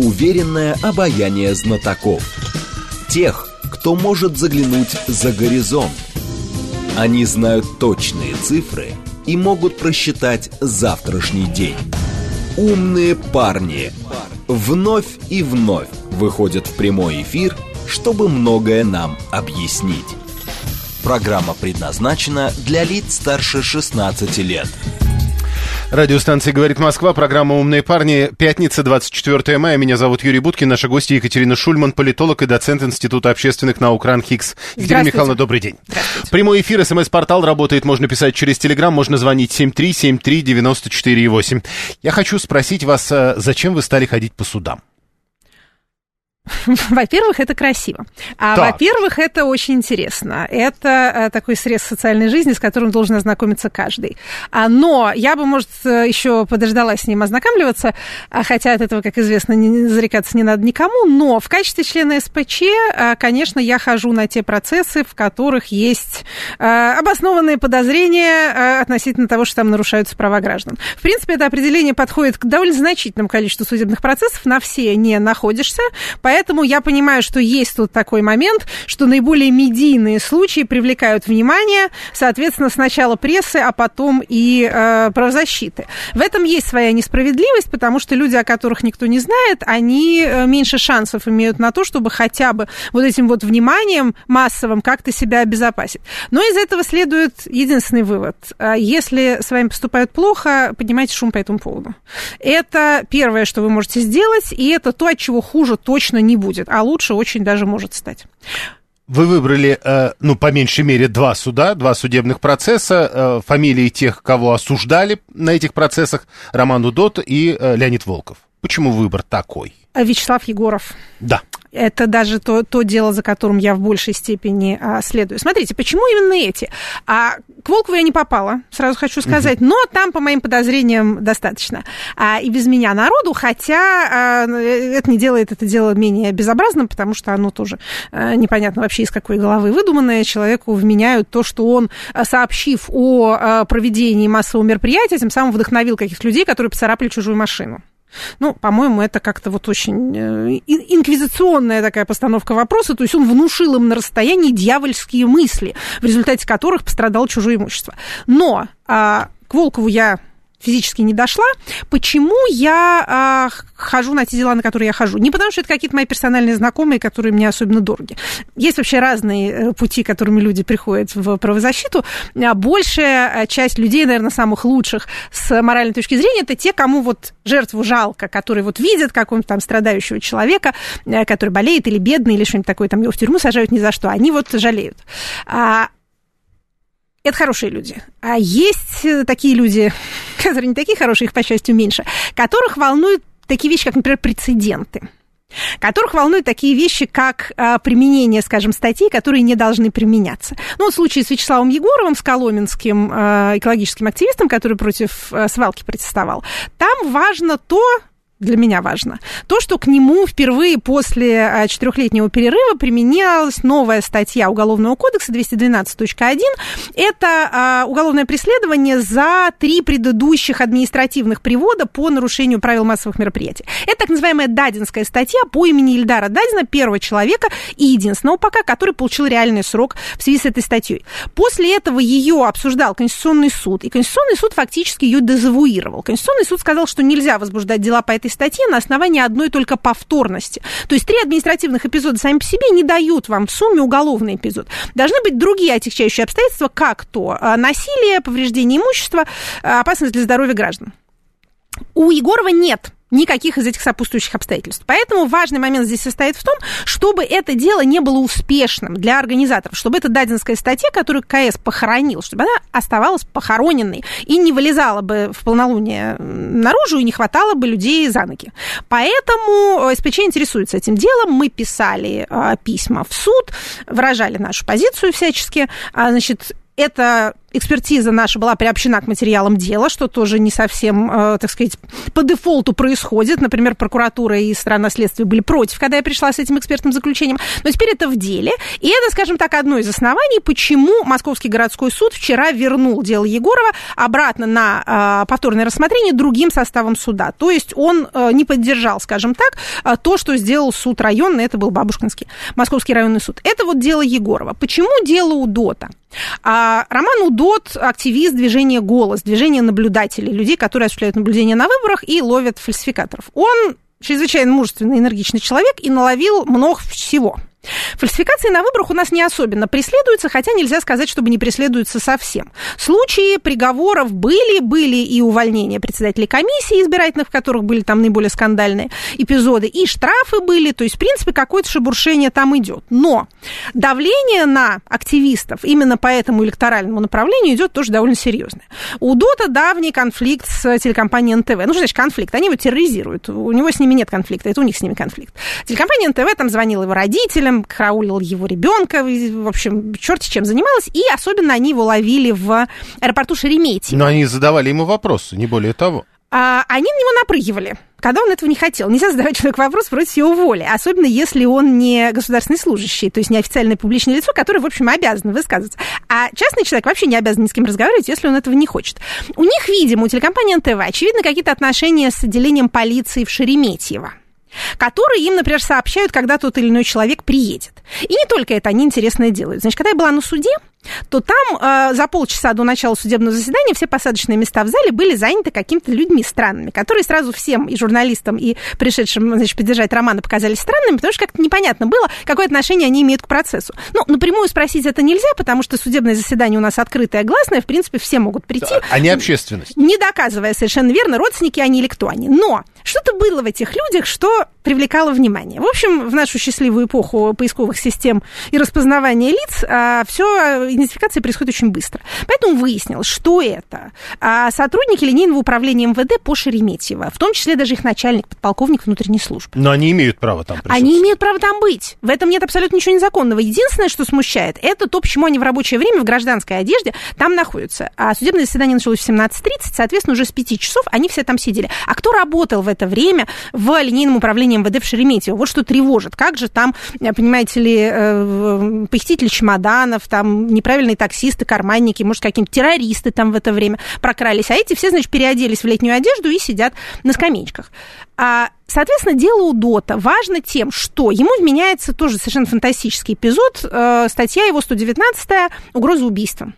уверенное обаяние знатоков. Тех, кто может заглянуть за горизонт. Они знают точные цифры и могут просчитать завтрашний день. Умные парни вновь и вновь выходят в прямой эфир, чтобы многое нам объяснить. Программа предназначена для лиц старше 16 лет. Радиостанция «Говорит Москва», программа «Умные парни». Пятница, 24 мая. Меня зовут Юрий Буткин. Наша гостья Екатерина Шульман, политолог и доцент Института общественных наук РАН-ХИКС. Екатерина Михайловна, добрый день. Прямой эфир, СМС-портал работает. Можно писать через Телеграм, можно звонить 7373948. Я хочу спросить вас, зачем вы стали ходить по судам? Во-первых, это красиво. Во-первых, это очень интересно. Это такой срез социальной жизни, с которым должен ознакомиться каждый. Но я бы, может, еще подождала с ним ознакомливаться, хотя от этого, как известно, зарекаться не надо никому. Но в качестве члена СПЧ, конечно, я хожу на те процессы, в которых есть обоснованные подозрения относительно того, что там нарушаются права граждан. В принципе, это определение подходит к довольно значительному количеству судебных процессов. На все не находишься. Поэтому я понимаю, что есть тут такой момент, что наиболее медийные случаи привлекают внимание, соответственно, сначала прессы, а потом и правозащиты. В этом есть своя несправедливость, потому что люди, о которых никто не знает, они меньше шансов имеют на то, чтобы хотя бы вот этим вот вниманием массовым как-то себя обезопасить. Но из этого следует единственный вывод. Если с вами поступают плохо, поднимайте шум по этому поводу. Это первое, что вы можете сделать, и это то, от чего хуже точно не будет, а лучше очень даже может стать. Вы выбрали, по меньшей мере, 2 суда, 2 судебных процесса, фамилии тех, кого осуждали на этих процессах, Роман Удод и Леонид Волков. Почему выбор такой? Вячеслав Егоров. Да. Это даже то дело, за которым я в большей степени следую. Смотрите, почему именно эти? К Волкову я не попала, сразу хочу сказать, но там, по моим подозрениям, достаточно. И без меня народу, хотя это не делает это дело менее безобразным, потому что оно тоже непонятно вообще из какой головы выдуманное. Человеку вменяют то, что он, сообщив о проведении массового мероприятия, тем самым вдохновил каких-то людей, которые поцарапали чужую машину. По-моему, это как-то вот очень инквизиционная такая постановка вопроса, то есть он внушил им на расстоянии дьявольские мысли, в результате которых пострадало чужое имущество. Но к Волкову я физически не дошла. Почему я хожу на те дела, на которые я хожу? Не потому, что это какие-то мои персональные знакомые, которые мне особенно дороги. Есть вообще разные пути, которыми люди приходят в правозащиту. Большая часть людей, наверное, самых лучших с моральной точки зрения, это те, кому вот жертву жалко, которые вот видят какого-то там страдающего человека, который болеет или бедный, или что-нибудь такое, там его в тюрьму сажают ни за что. Они вот жалеют. Это хорошие люди. А есть такие люди, которые не такие хорошие, их, по счастью, меньше, которых волнуют такие вещи, как, например, прецеденты, которых волнуют такие вещи, как применение, скажем, статей, которые не должны применяться. В случае с Вячеславом Егоровым, с коломенским экологическим активистом, который против свалки протестовал, там важно для меня важно, то, что к нему впервые после 4-летнего перерыва применялась новая статья Уголовного кодекса 212.1. Это уголовное преследование за 3 предыдущих административных привода по нарушению правил массовых мероприятий. Это так называемая Дадинская статья по имени Ильдара Дадина, первого человека и единственного пока, который получил реальный срок в связи с этой статьей. После этого ее обсуждал Конституционный суд, и Конституционный суд фактически ее дезавуировал. Конституционный суд сказал, что нельзя возбуждать дела по этой статье на основании одной только повторности. То есть 3 административных эпизода сами по себе не дают вам в сумме уголовный эпизод. Должны быть другие отягчающие обстоятельства, как то насилие, повреждение имущества, опасность для здоровья граждан. У Егорова нет никаких из этих сопутствующих обстоятельств. Поэтому важный момент здесь состоит в том, чтобы это дело не было успешным для организаторов, чтобы эта Дадинская статья, которую КС похоронил, чтобы она оставалась похороненной и не вылезала бы в полнолуние наружу и не хватало бы людей за ноги. Поэтому СПЧ интересуется этим делом. Мы писали письма в суд, выражали нашу позицию всячески. Это экспертиза наша была приобщена к материалам дела, что тоже не совсем, так сказать, по дефолту происходит. Например, прокуратура и сторона следствия были против, когда я пришла с этим экспертным заключением. Но теперь это в деле. И это, скажем так, одно из оснований, почему Московский городской суд вчера вернул дело Егорова обратно на повторное рассмотрение другим составом суда. То есть он не поддержал, скажем так, то, что сделал суд районный, это был Бабушкинский, Московский районный суд. Это вот дело Егорова. Почему дело УДОТа? Роман Удот – активист движения «Голос», движения наблюдателей, людей, которые осуществляют наблюдение на выборах и ловят фальсификаторов. Он чрезвычайно мужественный, энергичный человек и наловил много всего. Фальсификации на выборах у нас не особенно преследуются, хотя нельзя сказать, чтобы не преследуются совсем. Случаи приговоров были и увольнения председателей комиссий избирательных, в которых были там наиболее скандальные эпизоды, и штрафы были, то есть, в принципе, какое-то шебуршение там идет. Но давление на активистов именно по этому электоральному направлению идет тоже довольно серьезное. У УДОТа давний конфликт с телекомпанией НТВ. Ну, что значит конфликт? Они его терроризируют. У него с ними нет конфликта, это у них с ними конфликт. Телекомпания НТВ там звонила его родителям, караулил его ребенка, в общем, черти чем занималась, и особенно они его ловили в аэропорту Шереметьево. Но они задавали ему вопросы, не более того. Они на него напрыгивали, когда он этого не хотел. Нельзя задавать человеку вопрос против его воли, особенно если он не государственный служащий, то есть не официальное публичное лицо, которое, в общем, обязано высказываться. А частный человек вообще не обязан ни с кем разговаривать, если он этого не хочет. У них, видимо, у телекомпании НТВ, очевидно, какие-то отношения с отделением полиции в Шереметьево, которые им, например, сообщают, когда тот или иной человек приедет. И не только это они интересное делают. Значит, когда я была на суде, то там за полчаса до начала судебного заседания все посадочные места в зале были заняты какими-то людьми странными, которые сразу всем, и журналистам, и пришедшим, значит, поддержать Романа, показались странными, потому что как-то непонятно было, какое отношение они имеют к процессу. Ну, напрямую спросить это нельзя, потому что судебное заседание у нас открытое, гласное, в принципе, все могут прийти. А не общественность. Не доказывая совершенно верно, родственники они или кто они. Но что-то было в этих людях, что привлекало внимание. В общем, в нашу счастливую эпоху поисковых систем и распознавания лиц все идентификация происходит очень быстро. Поэтому выяснилось, что это сотрудники линейного управления МВД по Шереметьево, в том числе даже их начальник, подполковник внутренней службы. Но они имеют право там присутствовать. Они имеют право там быть. В этом нет абсолютно ничего незаконного. Единственное, что смущает, это то, почему они в рабочее время в гражданской одежде там находятся. А судебное заседание началось в 17:30, соответственно, уже с 5 часов они все там сидели. А кто работал в это время в линейном управлении МВД в Шереметьево? Вот что тревожит. Как же там, понимаете ли, похитители чемоданов, там неправильные таксисты, карманники, может, какие-нибудь террористы там в это время прокрались. А эти все, значит, переоделись в летнюю одежду и сидят на скамеечках. Соответственно, дело УДОТа важно тем, что ему вменяется тоже совершенно фантастический эпизод, статья его 119-я «Угроза убийством».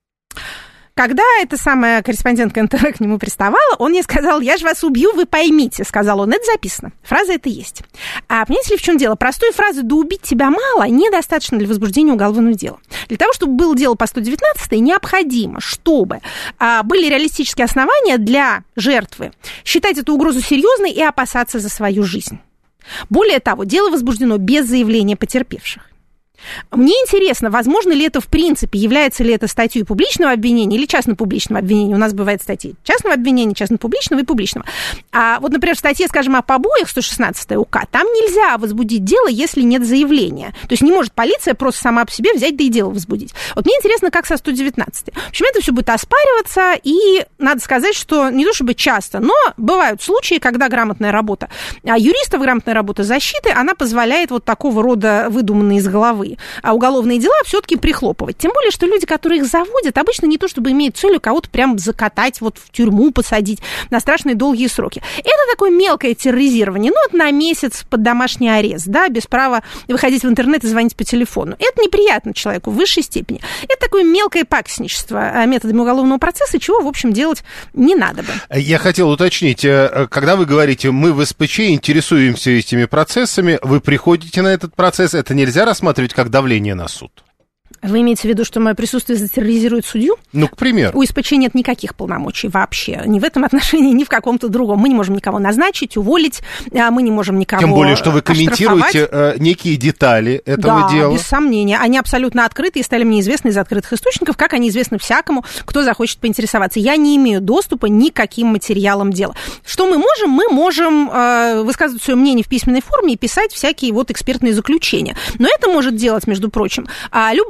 Когда эта самая корреспондентка НТВ к нему приставала, он ей сказал: «Я же вас убью, вы поймите», сказал он. Это записано. Фраза эта есть. А понимаете ли, в чем дело? Простой фразы «да убить тебя мало» недостаточно для возбуждения уголовного дела. Для того, чтобы было дело по 119-й, необходимо, чтобы были реалистические основания для жертвы считать эту угрозу серьезной и опасаться за свою жизнь. Более того, дело возбуждено без заявления потерпевших. Мне интересно, возможно ли это в принципе, является ли это статьей публичного обвинения или частно-публичного обвинения. У нас бывают статьи частного обвинения, частно-публичного и публичного. А вот, например, в статье, скажем, о побоях 116 УК, там нельзя возбудить дело, если нет заявления. То есть не может полиция просто сама по себе взять, да и дело возбудить. Вот мне интересно, как со 119. В общем, это все будет оспариваться, и надо сказать, что не то чтобы часто, но бывают случаи, когда грамотная работа юристов, грамотная работа защиты, она позволяет вот такого рода выдуманные из головы уголовные дела все-таки прихлопывать. Тем более, что люди, которые их заводят, обычно не то чтобы имеют целью кого-то прям закатать, вот в тюрьму посадить на страшные долгие сроки. Это такое мелкое терроризирование, ну, вот на месяц под домашний арест, да, без права выходить в интернет и звонить по телефону. Это неприятно человеку в высшей степени. Это такое мелкое пакостничество методами уголовного процесса, чего, в общем, делать не надо бы. Я хотел уточнить, когда вы говорите, мы в СПЧ интересуемся этими процессами, вы приходите на этот процесс, это нельзя рассматривать как давление на суд? Вы имеете в виду, что мое присутствие затерроризирует судью? Ну, к примеру. У СПЧ нет никаких полномочий вообще. Ни в этом отношении, ни в каком-то другом. Мы не можем никого назначить, уволить, мы не можем никого Тем более, что вы комментируете некие детали этого дела. Да, без сомнения. Они абсолютно открыты и стали мне известны из открытых источников, как они известны всякому, кто захочет поинтересоваться. Я не имею доступа ни к каким материалам дела. Что мы можем? Мы можем высказывать свое мнение в письменной форме и писать всякие вот экспертные заключения. Но это может делать, между прочим, любая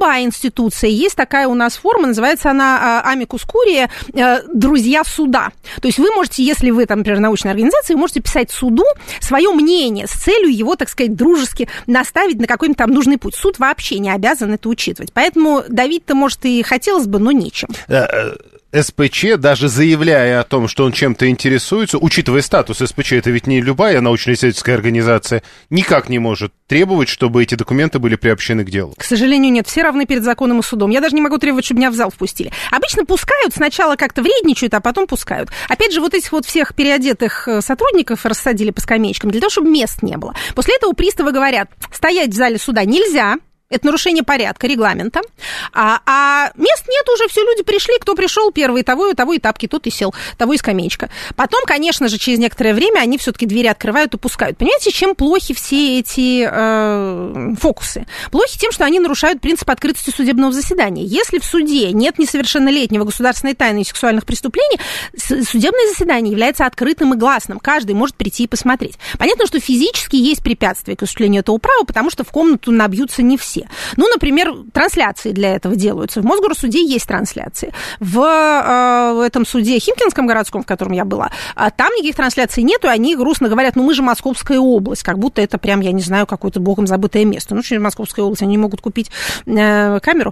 любая институция, есть такая у нас форма, называется она amicus curiae, друзья суда. То есть вы можете, если вы, там, например, научная организация, вы можете писать суду свое мнение с целью его, так сказать, дружески наставить на какой-нибудь там нужный путь. Суд вообще не обязан это учитывать. Поэтому давить-то, может, и хотелось бы, но нечем. СПЧ, даже заявляя о том, что он чем-то интересуется, учитывая статус СПЧ, это ведь не любая научно-исследовательская организация, никак не может требовать, чтобы эти документы были приобщены к делу. К сожалению, нет. Все равны перед законом и судом. Я даже не могу требовать, чтобы меня в зал впустили. Обычно пускают, сначала как-то вредничают, а потом пускают. Опять же, вот этих вот всех переодетых сотрудников рассадили по скамеечкам для того, чтобы мест не было. После этого приставы говорят, стоять в зале суда нельзя. Это нарушение порядка, регламента. А мест нет уже, все люди пришли, кто пришел первый, того и тапки, тот и сел, того и скамеечка. Потом, конечно же, через некоторое время они все-таки двери открывают и пускают. Понимаете, чем плохи все эти фокусы? Плохи тем, что они нарушают принцип открытости судебного заседания. Если в суде нет несовершеннолетнего, государственной тайны и сексуальных преступлений, судебное заседание является открытым и гласным. Каждый может прийти и посмотреть. Понятно, что физически есть препятствия к осуществлению этого права, потому что в комнату набьются не все. Ну, например, трансляции для этого делаются. В Мосгорсуде есть трансляции. В этом суде Химкинском городском, в котором я была, там никаких трансляций нету, и они грустно говорят, ну, мы же Московская область, как будто это прям, я не знаю, какое-то богом забытое место. Ну, что Московская область, они не могут купить камеру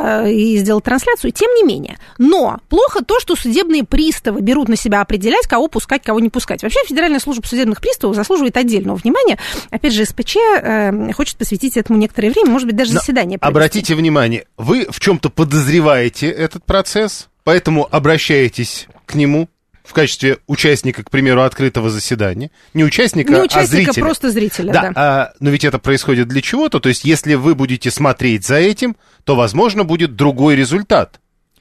и сделать трансляцию, тем не менее. Но плохо то, что судебные приставы берут на себя определять, кого пускать, кого не пускать. Вообще, Федеральная служба судебных приставов заслуживает отдельного внимания. Опять же, СПЧ хочет посвятить этому некоторое время, может быть, даже заседание провести. Обратите внимание, вы в чем-то подозреваете этот процесс, поэтому обращаетесь к нему в качестве участника, к примеру, открытого заседания. Не участника, а зрителя. Просто зрителя, да. Но ведь это происходит для чего-то. То есть, если вы будете смотреть за этим, то, возможно, будет другой результат.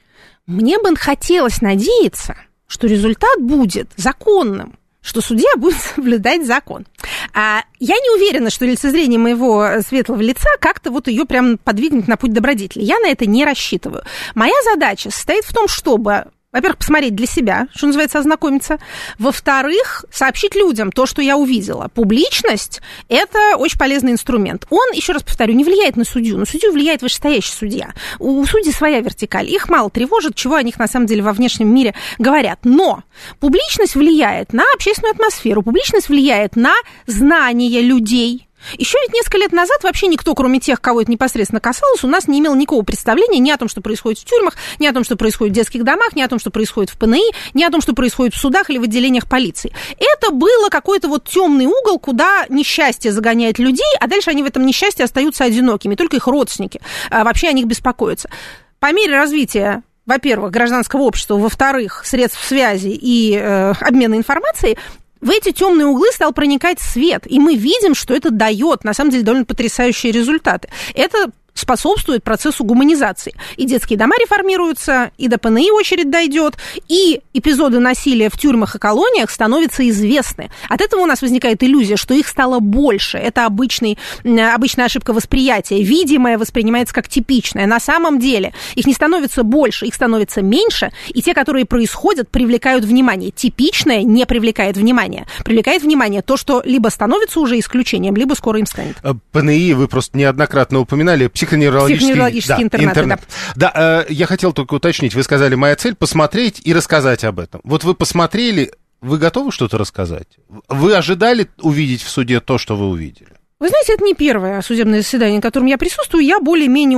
Мне бы хотелось надеяться, что результат будет законным, что судья будет соблюдать закон. Я не уверена, что лицезрение моего светлого лица как-то вот ее прям подвигнет на путь добродетели. Я на это не рассчитываю. Моя задача состоит в том, чтобы, во-первых, посмотреть для себя, что называется, ознакомиться. Во-вторых, сообщить людям то, что я увидела. Публичность – это очень полезный инструмент. Он, еще раз повторю, не влияет на судью. На судью влияет вышестоящий судья. У судей своя вертикаль. Их мало тревожит, чего о них на самом деле во внешнем мире говорят. Но публичность влияет на общественную атмосферу, публичность влияет на знания людей. Еще ведь несколько лет назад вообще никто, кроме тех, кого это непосредственно касалось, у нас не имел никакого представления ни о том, что происходит в тюрьмах, ни о том, что происходит в детских домах, ни о том, что происходит в ПНИ, ни о том, что происходит в судах или в отделениях полиции. Это было какой-то вот темный угол, куда несчастье загоняет людей, а дальше они в этом несчастье остаются одинокими, только их родственники вообще о них беспокоятся. По мере развития, во-первых, гражданского общества, во-вторых, средств связи и обмена информацией, в эти темные углы стал проникать свет, и мы видим, что это дает, на самом деле, довольно потрясающие результаты. Это способствует процессу гуманизации. И детские дома реформируются, и до ПНИ очередь дойдет, и эпизоды насилия в тюрьмах и колониях становятся известны. От этого у нас возникает иллюзия, что их стало больше. Это обычная ошибка восприятия. Видимое воспринимается как типичное. На самом деле их не становится больше, их становится меньше, и те, которые происходят, привлекают внимание. Типичное не привлекает внимания. Привлекает внимание то, что либо становится уже исключением, либо скоро им станет. ПНИ вы просто неоднократно упоминали. Психоневрологический интернат. Да, я хотел только уточнить. Вы сказали, моя цель посмотреть и рассказать об этом. Вот вы посмотрели, вы готовы что-то рассказать? Вы ожидали увидеть в суде то, что вы увидели? Вы знаете, это не первое судебное заседание, на котором я присутствую. Я более-менее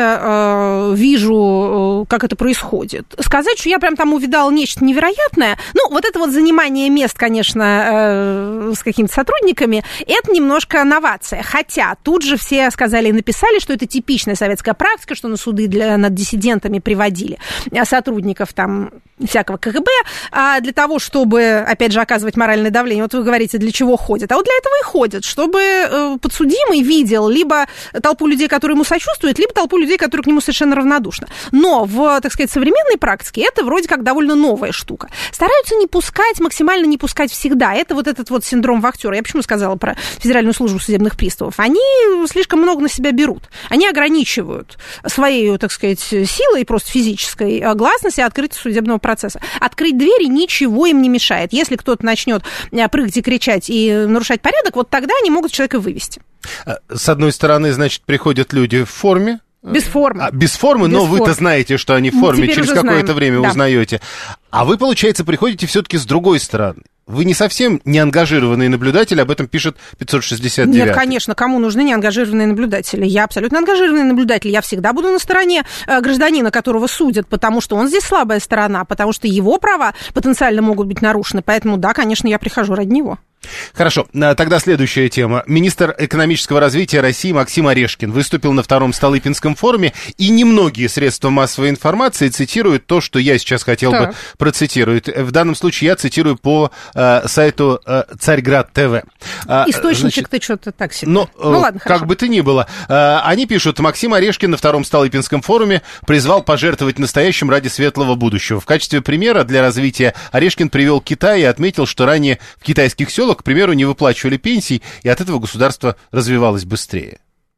уже вижу, как это происходит. Сказать, что я прям там увидала нечто невероятное, ну, вот это вот занимание мест, конечно, с какими-то сотрудниками, это немножко новация. Хотя тут же все сказали и написали, что это типичная советская практика, что на суды над диссидентами приводили сотрудников там всякого КГБ, для того, чтобы, опять же, оказывать моральное давление. Вот вы говорите, для чего ходят. А вот для этого и ходят, чтобы подсудимый видел либо толпу людей, которые ему сочувствуют, либо толпу людей, которые к нему совершенно равнодушны. Но в, так сказать, современной практике это вроде как довольно новая штука. Стараются не пускать, максимально не пускать всегда. Это вот этот вот синдром вахтера. Я почему сказала про Федеральную службу судебных приставов? Они слишком много на себя берут. Они ограничивают своей, так сказать, силой, просто физической гласности открытия судебного процесса. Открыть двери ничего им не мешает. Если кто-то начнет прыгать и кричать и нарушать порядок, вот тогда они могут человека вывести. С одной стороны, значит, приходят люди в форме, Без формы. Без формы, но вы-то знаете, что они в форме, через какое-то время узнаете. А вы, получается, приходите все-таки с другой стороны. Вы не совсем неангажированный наблюдатель, об этом пишет 569. Нет, конечно, кому нужны неангажированные наблюдатели? Я абсолютно ангажированный наблюдатель. Я всегда буду на стороне гражданина, которого судят, потому что он здесь слабая сторона, потому что его права потенциально могут быть нарушены. Поэтому, да, конечно, я прихожу ради него. Хорошо, тогда следующая тема. Министр экономического развития России Максим Орешкин выступил на втором Столыпинском форуме, и немногие средства массовой информации цитируют то, что я сейчас хотел бы процитировать. В данном случае я цитирую по сайту Царьград ТВ. Источничек-то что-то так себе. Ну ладно, как хорошо. Бы то ни было. Они пишут: Максим Орешкин на втором Столыпинском форуме призвал пожертвовать настоящим ради светлого будущего. В качестве примера для развития Орешкин привел Китай и отметил, что ранее в китайских селах, к примеру, не выплачивали пенсий, и от этого государство развивалось быстрее.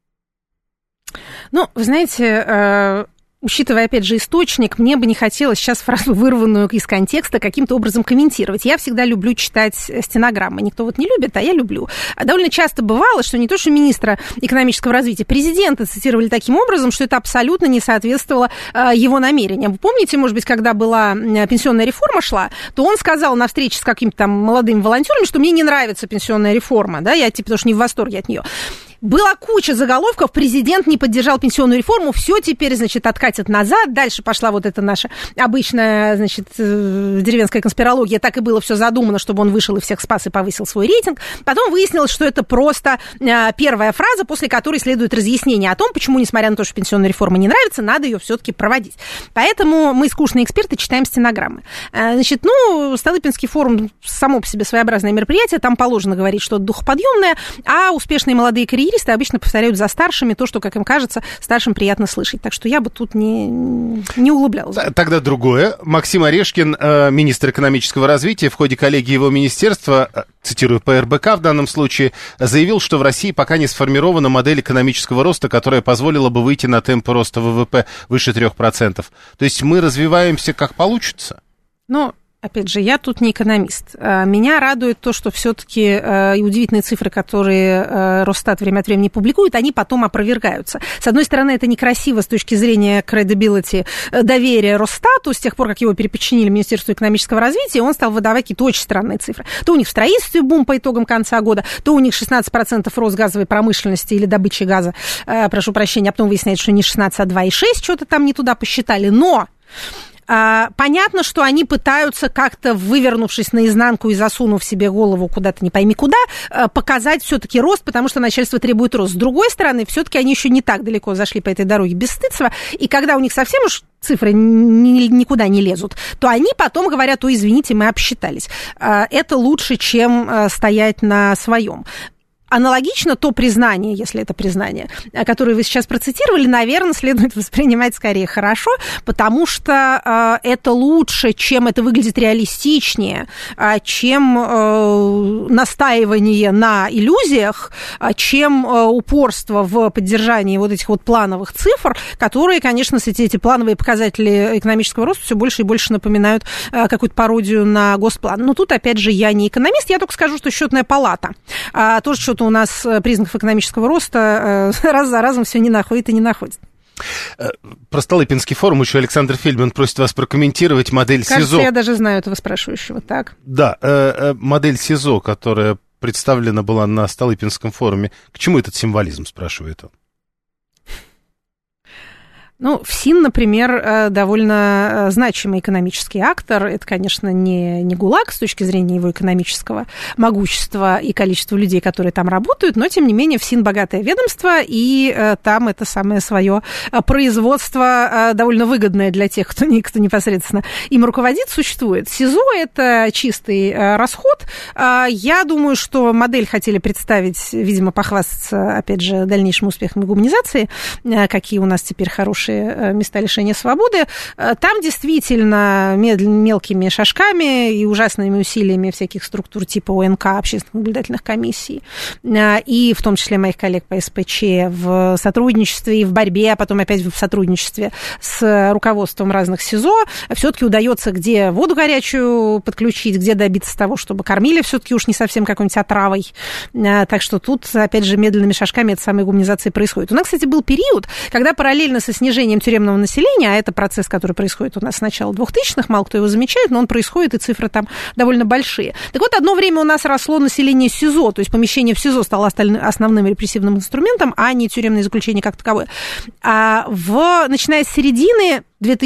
Ну, вы знаете, учитывая, опять же, источник, мне бы не хотелось сейчас фразу, вырванную из контекста, каким-то образом комментировать. Я всегда люблю читать стенограммы. Никто вот не любит, а я люблю. Довольно часто бывало, что не то, что министра экономического развития, президента цитировали таким образом, что это абсолютно не соответствовало его намерениям. Вы помните, может быть, когда была пенсионная реформа шла, то он сказал на встрече с какими-то там молодыми волонтерами, что мне не нравится пенсионная реформа, да, я потому что не в восторге от нее. Была куча заголовков, президент не поддержал пенсионную реформу, все теперь, значит, откатят назад, дальше пошла вот эта наша обычная, значит, деревенская конспирология, так и было все задумано, чтобы он вышел и всех спас и повысил свой рейтинг. Потом выяснилось, что это просто первая фраза, после которой следует разъяснение о том, почему, несмотря на то, что пенсионная реформа не нравится, надо ее все-таки проводить. Поэтому мы, скучные эксперты, читаем стенограммы. Значит, Столыпинский форум само по себе своеобразное мероприятие, там положено говорить что-то духоподъемное, а успешные молодые карьеристы обычно повторяют за старшими то, что, как им кажется, старшим приятно слышать. Так что я бы тут не углублялась. Тогда другое. Максим Орешкин, министр экономического развития, в ходе коллегии его министерства, цитирую по РБК в данном случае, заявил, что в России пока не сформирована модель экономического роста, которая позволила бы выйти на темпы роста ВВП выше 3%. То есть мы развиваемся как получится? Опять же, я тут не экономист. Меня радует то, что все-таки удивительные цифры, которые Росстат время от времени публикует, они потом опровергаются. С одной стороны, это некрасиво с точки зрения credibility, доверия Росстату. С тех пор, как его переподчинили Министерству экономического развития, он стал выдавать какие-то очень странные цифры. То у них в строительстве бум по итогам конца года, то у них 16% рост газовой промышленности или добычи газа, прошу прощения, а потом выясняется, что не 16, а 2,6, что-то там не туда посчитали. Но понятно, что они пытаются как-то, вывернувшись наизнанку и засунув себе голову куда-то не пойми куда, показать все-таки рост, потому что начальство требует рост. С другой стороны, все-таки они еще не так далеко зашли по этой дороге бесстыдства, и когда у них совсем уж цифры никуда не лезут, то они потом говорят: ой, извините, мы обсчитались. Это лучше, чем стоять на своем. Аналогично то признание, если это признание, которое вы сейчас процитировали, наверное, следует воспринимать скорее хорошо, потому что это лучше, чем это выглядит реалистичнее, чем настаивание на иллюзиях, чем упорство в поддержании вот этих вот плановых цифр, которые, конечно, эти плановые показатели экономического роста все больше и больше напоминают какую-то пародию на госплан. Но тут, опять же, я не экономист, я только скажу, что счетная палата тоже что-то у нас признаков экономического роста раз за разом все не находит и не находит. Про Столыпинский форум еще Александр Фельдман просит вас прокомментировать модель СИЗО. Кажется, я даже знаю этого спрашивающего. Так. Да, модель СИЗО, которая представлена была на Столыпинском форуме. К чему этот символизм, спрашивает он? ФСИН, например, довольно значимый экономический актор. Это, конечно, не ГУЛАГ с точки зрения его экономического могущества и количества людей, которые там работают, но, тем не менее, ФСИН богатое ведомство, и там это самое свое производство довольно выгодное для тех, кто непосредственно им руководит, существует. СИЗО – это чистый расход. Я думаю, что модель хотели представить, видимо, похвастаться, опять же, дальнейшим успехом гуманизации, какие у нас теперь хорошие бывшие места лишения свободы. Там действительно мелкими шажками и ужасными усилиями всяких структур типа ОНК, общественных наблюдательных комиссий, и в том числе моих коллег по СПЧ в сотрудничестве и в борьбе, а потом опять в сотрудничестве с руководством разных СИЗО, все-таки удается где воду горячую подключить, где добиться того, чтобы кормили все-таки уж не совсем какой-нибудь отравой. Так что тут, опять же, медленными шажками эта самая гуманизация происходит. У нас, кстати, был период, когда параллельно со снижением тюремного населения, а это процесс, который происходит у нас с начала 2000-х, мало кто его замечает, но он происходит, и цифры там довольно большие. Так вот, одно время у нас росло население СИЗО, то есть помещение в СИЗО стало основным репрессивным инструментом, а не тюремное заключение как таковое. Начиная с середины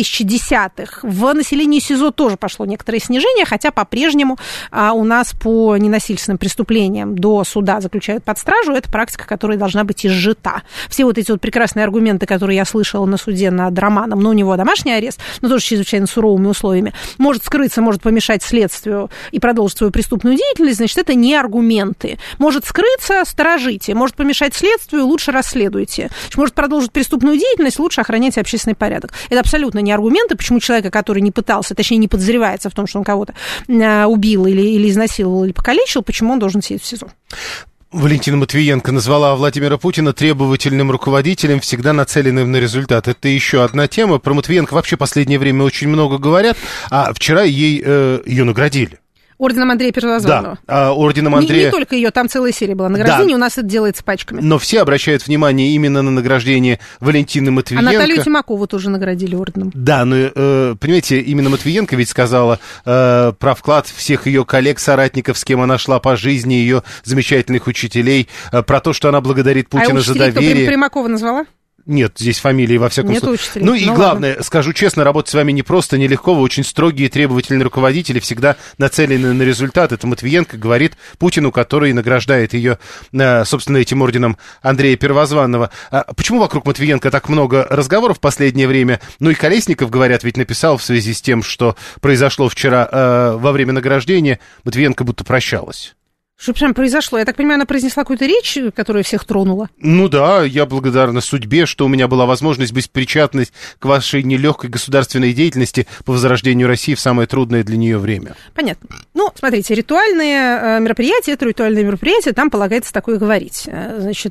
2010-х в населении СИЗО тоже пошло некоторое снижение, хотя по-прежнему у нас по ненасильственным преступлениям до суда заключают под стражу. Это практика, которая должна быть изжита. Все вот эти вот прекрасные аргументы, которые я слышала на суде над Романом, но у него домашний арест, но тоже чрезвычайно суровыми условиями, может скрыться, может помешать следствию и продолжить свою преступную деятельность, значит, это не аргументы. Может скрыться, сторожите, может помешать следствию, лучше расследуйте. Может продолжить преступную деятельность, лучше охраняйте общественный порядок. Это абсолютно не аргументы, почему человека, который не пытался, точнее, не подозревается в том, что он кого-то убил или изнасиловал, или покалечил, почему он должен сидеть в СИЗО. Валентина Матвиенко назвала Владимира Путина требовательным руководителем, всегда нацеленным на результат. Это еще одна тема. Про Матвиенко вообще в последнее время очень много говорят, а вчера ее наградили. Орденом Андрея Первозванного. Да, орденом Андрея... Не только ее, там целая серия была награждений, да. У нас это делается пачками. Но все обращают внимание именно на награждение Валентины Матвиенко. А Наталью Тимакову тоже наградили орденом. Да, но, понимаете, именно Матвиенко ведь сказала про вклад всех ее коллег, соратников, с кем она шла по жизни, ее замечательных учителей, про то, что она благодарит Путина за доверие. А Примакова назвала? Нет, здесь фамилии, во всяком случае. Нет учителей. Ну и главное, ладно. Скажу честно, работать с вами непросто, нелегко. Вы очень строгие и требовательные руководители, всегда нацелены на результат. Это Матвиенко говорит Путину, который награждает ее, собственно, этим орденом Андрея Первозванного. Почему вокруг Матвиенко так много разговоров в последнее время? Ну и Колесников, говорят, ведь написал в связи с тем, что произошло вчера во время награждения, Матвиенко будто прощалась. Что прям произошло? Я так понимаю, она произнесла какую-то речь, которая всех тронула? Ну да, я благодарна судьбе, что у меня была возможность быть причастной к вашей нелегкой государственной деятельности по возрождению России в самое трудное для нее время. Понятно. Ну, смотрите, ритуальные мероприятия, это ритуальные мероприятия, там полагается такое говорить. Значит,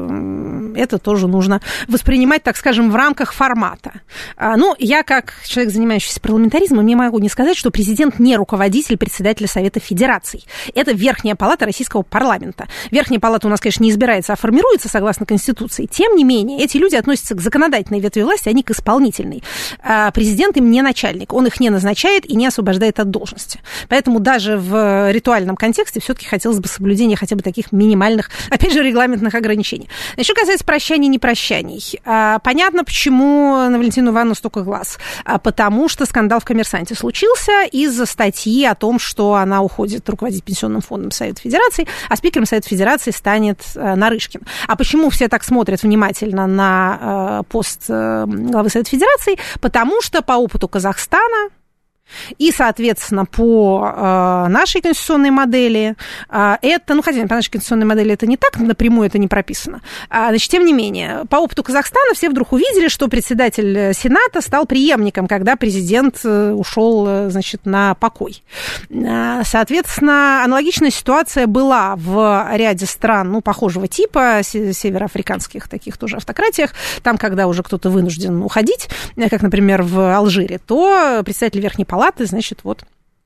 это тоже нужно воспринимать, так скажем, в рамках формата. Ну, я как человек, занимающийся парламентаризмом, не могу не сказать, что президент не руководитель председателя Совета Федераций. Это верхняя палата российского парламента. Верхняя палата у нас, конечно, не избирается, а формируется согласно Конституции. Тем не менее, эти люди относятся к законодательной ветви власти, а не к исполнительной. Президент им не начальник, он их не назначает и не освобождает от должности. Поэтому даже в ритуальном контексте все-таки хотелось бы соблюдения хотя бы таких минимальных, опять же, регламентных ограничений. Что касается прощаний и непрощаний. Понятно, почему на Валентину Ивановну столько глаз. Потому что скандал в «Коммерсанте» случился из-за статьи о том, что она уходит руководить Пенсионным фондом Совета Федерации, а спикером Совета Федерации станет Нарышкин. А почему все так смотрят внимательно на пост главы Совета Федерации? Потому что по опыту Казахстана и, соответственно, по нашей конституционной модели это, ну, хотя по нашей конституционной модели это не так, напрямую это не прописано. Значит, тем не менее, по опыту Казахстана все вдруг увидели, что председатель Сената стал преемником, когда президент ушел, значит, на покой. Соответственно, аналогичная ситуация была в ряде стран, ну, похожего типа, североафриканских таких тоже автократиях, там, когда уже кто-то вынужден уходить, как, например, в Алжире, то председатель Верхней Палаты, значит, вот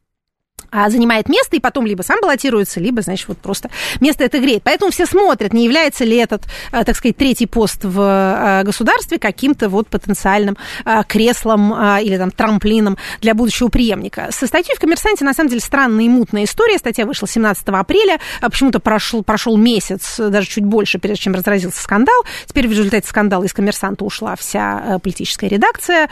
занимает место, и потом либо сам баллотируется, либо, значит, вот просто место это греет. Поэтому все смотрят, не является ли этот, так сказать, третий пост в государстве каким-то вот потенциальным креслом или там трамплином для будущего преемника. Со статьей в «Коммерсанте» на самом деле странная и мутная история. Статья вышла 17 апреля, почему-то прошел месяц, даже чуть больше, прежде чем разразился скандал. Теперь в результате скандала из «Коммерсанта» ушла вся политическая редакция,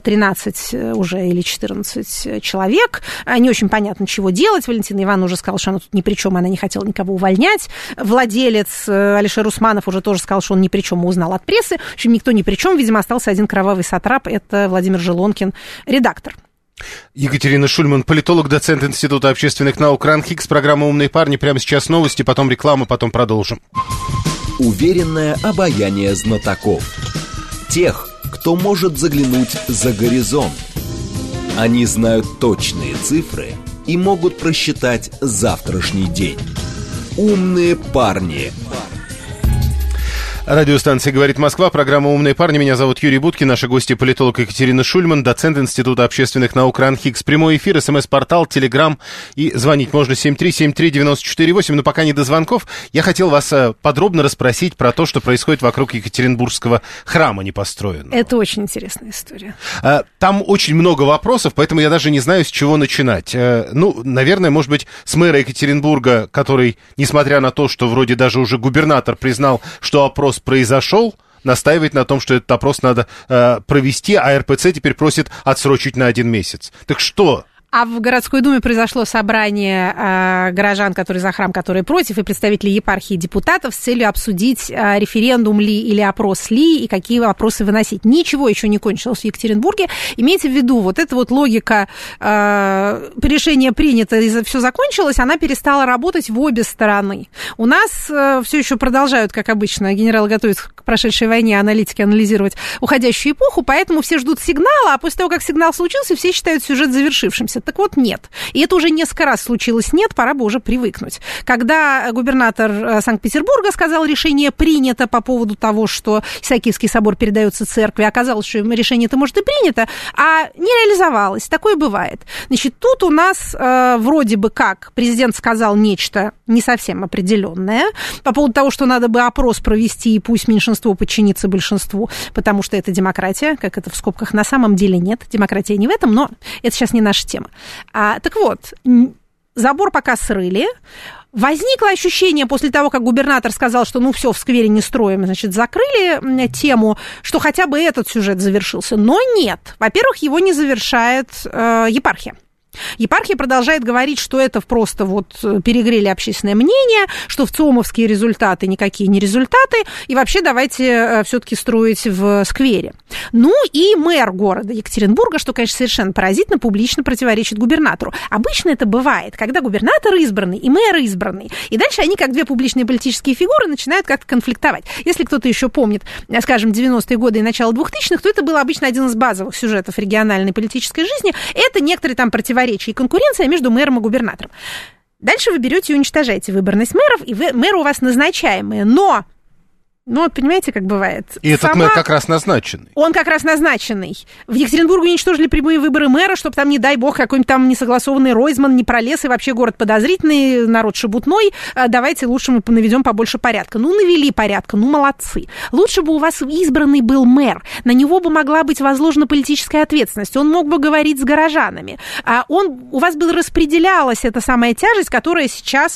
13 уже или 14 человек. Не очень понятно, чего делать. Валентина Ивановна уже сказала, что она тут ни при чем, она не хотела никого увольнять. Владелец Алишер Усманов уже тоже сказал, что он ни при чем, узнал от прессы. В общем, никто ни при чем. Видимо, остался один кровавый сатрап. Это Владимир Желонкин, редактор. Екатерина Шульман, политолог, доцент Института общественных наук РАН-ХИКС. Программа «Умные парни». Прямо сейчас новости, потом реклама, потом продолжим. Уверенное обаяние знатоков. Тех, кто может заглянуть за горизонт. Они знают точные цифры и могут просчитать завтрашний день. Умные парни. Радиостанция «Говорит Москва», программа «Умные парни». Меня зовут Юрий Буткин, наши гости политолог Екатерина Шульман, доцент Института общественных наук РАН ХИКС. Прямой эфир, СМС-портал, Телеграм, и звонить можно 7373948. Но пока не до звонков, я хотел вас подробно расспросить про то, что происходит вокруг Екатеринбургского храма непостроенного. Это очень интересная история. Там очень много вопросов, поэтому я даже не знаю, с чего начинать. Наверное, может быть, с мэра Екатеринбурга, который, несмотря на то, что вроде даже уже губернатор признал, что опрос произошел, настаивает на том, что этот опрос надо провести, а РПЦ теперь просит отсрочить на 1 месяц. Так что? А в городской думе произошло собрание горожан, которые за храм, которые против, и представителей епархии депутатов с целью обсудить, референдум ли или опрос ли, и какие вопросы выносить. Ничего еще не кончилось в Екатеринбурге. Имейте в виду, вот эта вот логика решение принято и все закончилось, она перестала работать в обе стороны. У нас все еще продолжают, как обычно, генералы готовятся к прошедшей войне, аналитики анализировать уходящую эпоху, поэтому все ждут сигнала, а после того, как сигнал случился, все считают сюжет завершившимся. Так вот, нет. И это уже несколько раз случилось. Нет, пора бы уже привыкнуть. Когда губернатор Санкт-Петербурга сказал, решение принято по поводу того, что Исаакиевский собор передается церкви, оказалось, что решение-то, может, и принято, а не реализовалось. Такое бывает. Значит, тут у нас вроде бы как президент сказал нечто не совсем определенное по поводу того, что надо бы опрос провести, и пусть меньшинство подчинится большинству, потому что это демократия, как это в скобках на самом деле нет. Демократия не в этом, но это сейчас не наша тема. Так вот, забор пока срыли. Возникло ощущение после того, как губернатор сказал, что все, в сквере не строим, значит, закрыли тему, что хотя бы этот сюжет завершился. Но нет. Во-первых, его не завершает епархия. Епархия продолжает говорить, что это просто перегрели общественное мнение, что в ЦИОМовские результаты никакие не результаты, и вообще давайте все-таки строить в сквере. И мэр города Екатеринбурга, что, конечно, совершенно поразительно, публично противоречит губернатору. Обычно это бывает, когда губернатор избранный и мэр избранный, и дальше они, как две публичные политические фигуры, начинают как-то конфликтовать. Если кто-то еще помнит, скажем, 90-е годы и начало 2000-х, то это был обычно один из базовых сюжетов региональной политической жизни. Это некоторые там противоречия и конкуренция между мэром и губернатором. Дальше вы берете и уничтожаете выборность мэров, и мэры у вас назначаемые, но... понимаете, как бывает. И этот мэр как раз назначенный. Он как раз назначенный. В Екатеринбурге уничтожили прямые выборы мэра, чтобы там, не дай бог, какой-нибудь там несогласованный Ройзман не пролез, и вообще город подозрительный, народ шебутной. Давайте лучше мы наведем побольше порядка. Навели порядка, молодцы. Лучше бы у вас избранный был мэр. На него бы могла быть возложена политическая ответственность. Он мог бы говорить с горожанами. У вас бы распределялась эта самая тяжесть, которая сейчас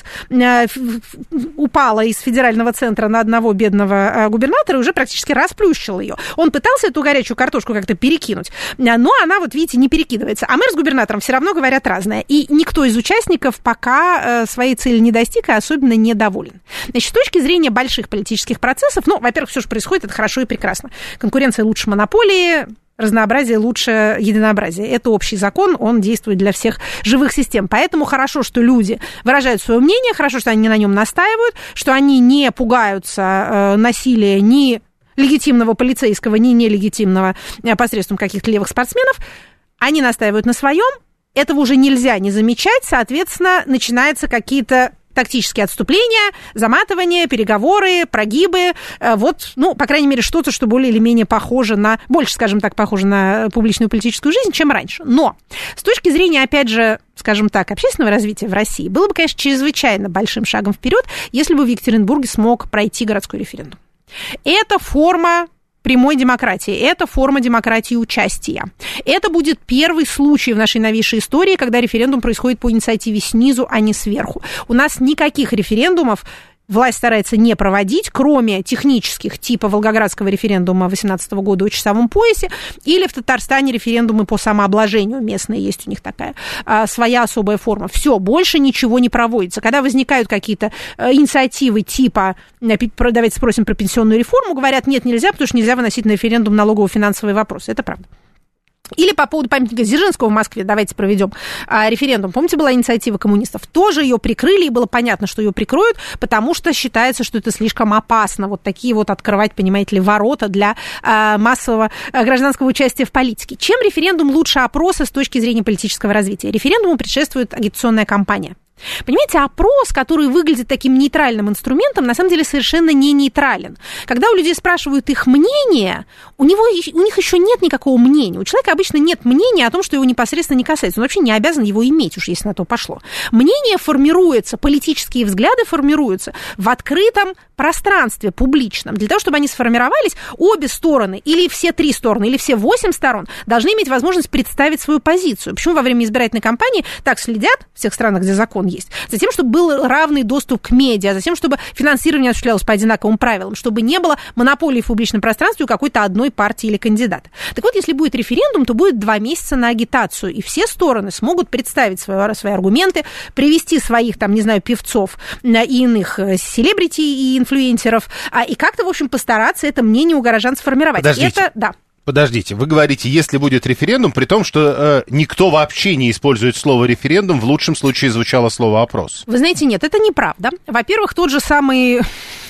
упала из федерального центра на одного бедного губернатора и уже практически расплющил ее. Он пытался эту горячую картошку как-то перекинуть, но она, видите, не перекидывается. А мэр с губернатором все равно говорят разное. И никто из участников пока своей цели не достиг и особенно недоволен. Значит, с точки зрения больших политических процессов, во-первых, все, что происходит, это хорошо и прекрасно. Конкуренция лучше монополии, разнообразие лучше единообразия. Это общий закон, он действует для всех живых систем. Поэтому хорошо, что люди выражают свое мнение, хорошо, что они на нем настаивают, что они не пугаются насилия ни легитимного полицейского, ни нелегитимного посредством каких-то левых спортсменов. Они настаивают на своем. Этого уже нельзя не замечать. Соответственно, начинаются какие-то тактические отступления, заматывания, переговоры, прогибы, по крайней мере, что-то, что более или менее похоже на, больше, скажем так, похоже на публичную политическую жизнь, чем раньше. Но с точки зрения, опять же, скажем так, общественного развития в России, было бы, конечно, чрезвычайно большим шагом вперед, если бы в Екатеринбурге смог пройти городской референдум. Это форма прямой демократии. Это форма демократии участия. Это будет первый случай в нашей новейшей истории, когда референдум происходит по инициативе снизу, а не сверху. У нас никаких референдумов власть старается не проводить, кроме технических, типа волгоградского референдума 2018 года о часовом поясе, или в Татарстане референдумы по самообложению местные, есть у них такая своя особая форма. Все, больше ничего не проводится. Когда возникают какие-то инициативы типа «давайте спросим про пенсионную реформу», говорят, нет, нельзя, потому что нельзя выносить на референдум налогово-финансовые вопросы. Это правда. Или по поводу памятника Дзержинского в Москве, давайте проведем референдум. Помните, была инициатива коммунистов? Тоже ее прикрыли, и было понятно, что ее прикроют, потому что считается, что это слишком опасно. Вот такие вот открывать, понимаете ли, ворота для массового гражданского участия в политике. Чем референдум лучше опроса с точки зрения политического развития? Референдуму предшествует агитационная кампания. Понимаете, опрос, который выглядит таким нейтральным инструментом, на самом деле совершенно не нейтрален. Когда у людей спрашивают их мнение, у них еще нет никакого мнения. У человека обычно нет мнения о том, что его непосредственно не касается. Он вообще не обязан его иметь, уж если на то пошло. Мнение формируется, политические взгляды формируются в открытом пространстве публичном. Для того, чтобы они сформировались, обе стороны, или все 3 стороны, или все 8 сторон, должны иметь возможность представить свою позицию. Почему во время избирательной кампании так следят в всех странах, где закон есть? Затем, чтобы был равный доступ к медиа, затем, чтобы финансирование осуществлялось по одинаковым правилам, чтобы не было монополии в публичном пространстве у какой-то одной партии или кандидата. Так вот, если будет референдум, то будет 2 месяца на агитацию, и все стороны смогут представить свои аргументы, привести своих, там, не знаю, певцов и иных селебрити и инфлюенсеров, и как-то, в общем, постараться это мнение у горожан сформировать. Подождите. Подождите, вы говорите, если будет референдум, при том, что никто вообще не использует слово референдум, в лучшем случае звучало слово опрос. Вы знаете, нет, это неправда. Во-первых, тот же самый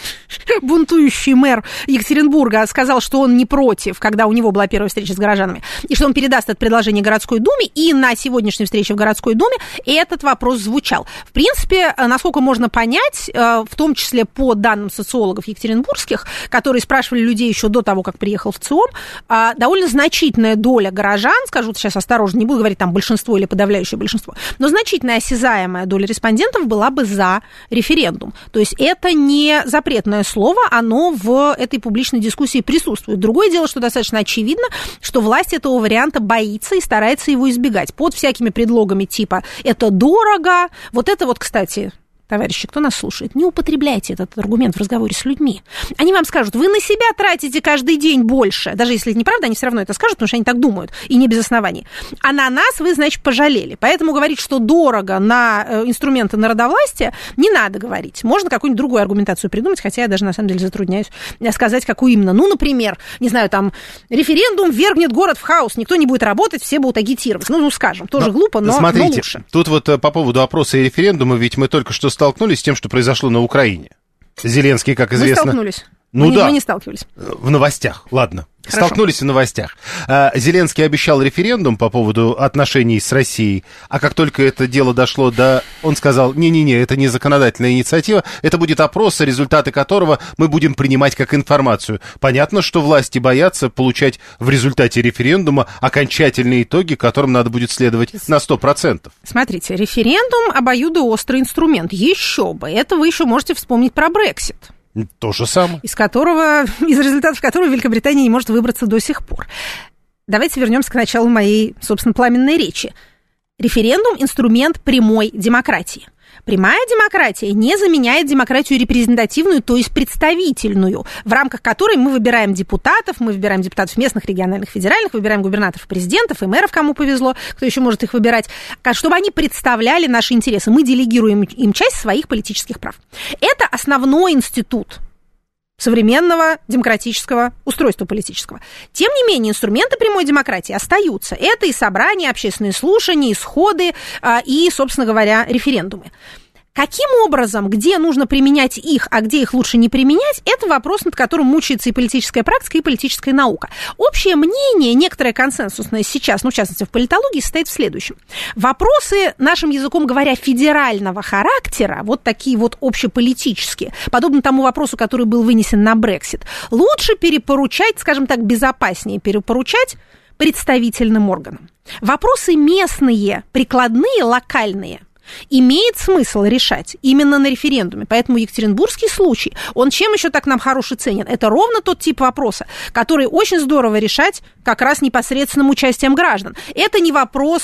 бунтующий мэр Екатеринбурга сказал, что он не против, когда у него была первая встреча с горожанами, и что он передаст это предложение городской думе, и на сегодняшней встрече в городской думе этот вопрос звучал. В принципе, насколько можно понять, в том числе по данным социологов екатеринбургских, которые спрашивали людей еще до того, как приехал в ЦИОМ, довольно значительная доля горожан, скажу сейчас осторожно, не буду говорить там большинство или подавляющее большинство, но значительная осязаемая доля респондентов была бы за референдум. То есть это не запретное слово, оно в этой публичной дискуссии присутствует. Другое дело, что достаточно очевидно, что власть этого варианта боится и старается его избегать под всякими предлогами типа «это дорого». Вот это вот, кстати... Товарищи, кто нас слушает, не употребляйте этот аргумент в разговоре с людьми. Они вам скажут, вы на себя тратите каждый день больше. Даже если это неправда, они все равно это скажут, потому что они так думают, и не без оснований. А на нас вы, значит, пожалели. Поэтому говорить, что дорого на инструменты народовластия, не надо говорить. Можно какую-нибудь другую аргументацию придумать, хотя я даже, на самом деле, затрудняюсь сказать, какую именно. Ну, например, не знаю, там, референдум ввергнет город в хаос, никто не будет работать, все будут агитировать. Ну, скажем, тоже глупо, но лучше. Тут вот по поводу опроса и референдума, ведь мы только что столкнулись с тем, что произошло на Украине. Зеленский, как известно... Мы столкнулись. Мы не сталкивались. В новостях, ладно. Хорошо. Столкнулись в новостях. Зеленский обещал референдум по поводу отношений с Россией, а как только это дело дошло до... Он сказал, не-не-не, это не законодательная инициатива, это будет опрос, результаты которого мы будем принимать как информацию. Понятно, что власти боятся получать в результате референдума окончательные итоги, которым надо будет следовать на 100%. Смотрите, референдум обоюдоострый инструмент. Еще бы. Это вы еще можете вспомнить про Брексит. То же самое. Из результатов которого Великобритания не может выбраться до сих пор. Давайте вернемся к началу моей, собственно, пламенной речи. Референдум – инструмент прямой демократии. Прямая демократия не заменяет демократию репрезентативную, то есть представительную, в рамках которой мы выбираем депутатов местных, региональных, федеральных, выбираем губернаторов, президентов и мэров, кому повезло, кто еще может их выбирать, чтобы они представляли наши интересы. Мы делегируем им часть своих политических прав. Это основной институт современного демократического устройства политического. Тем не менее, инструменты прямой демократии остаются. Это и собрания, общественные слушания, исходы и, собственно говоря, референдумы. Каким образом, где нужно применять их, а где их лучше не применять, это вопрос, над которым мучается и политическая практика, и политическая наука. Общее мнение, некоторое консенсусное сейчас, в частности в политологии, состоит в следующем. Вопросы, нашим языком говоря, федерального характера, вот такие вот общеполитические, подобно тому вопросу, который был вынесен на Брексит, лучше перепоручать, скажем так, безопаснее перепоручать представительным органам. Вопросы местные, прикладные, локальные, имеет смысл решать именно на референдуме. Поэтому екатеринбургский случай, он чем еще так нам хороший ценен? Это ровно тот тип вопроса, который очень здорово решать как раз непосредственным участием граждан. Это не вопрос